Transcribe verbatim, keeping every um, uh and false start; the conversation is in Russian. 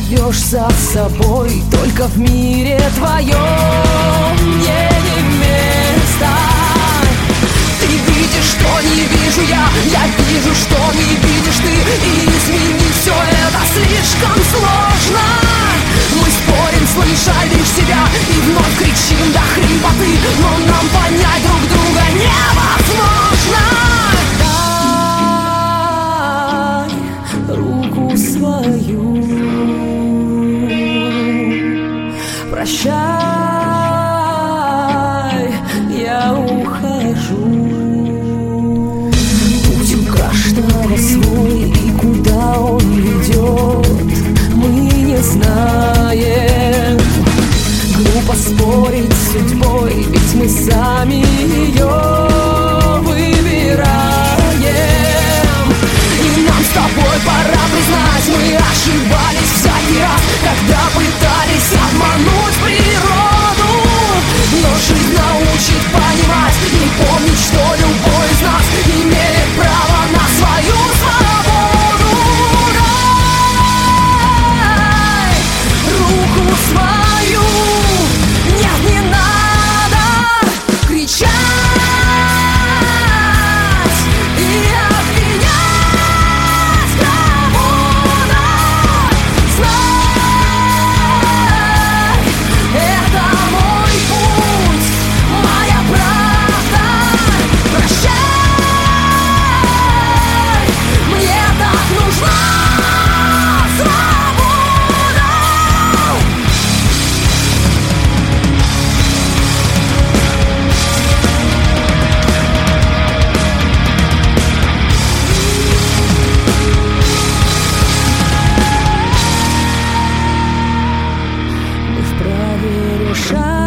зовешь за собой, только в мире твоем мне не место. Ты видишь, что не вижу я, я вижу, что не видишь ты, и изменить все это слишком сложно. Мы спорим, слыша лишь себя, и вновь кричим до хрипоты, но нам понять друг друга невозможно. Дай руку свою, прощай, я ухожу. Путь у каждого свой, и куда он ведет, мы не знаем. Глупо спорить с судьбой, ведь мы сами ее выбираем. И нам с тобой пора признать, мы ошибались всякий раз, когда пытались обмануть природу. Но жизнь научит понимать и помнить, что любой из нас имеет право на свою свободу. Дай руку свою, нет, не надо кричать и обвинять кого-то. Знай, это мой путь, моя правда. Прощай, мне так нужна свобода. Мы вправе решать.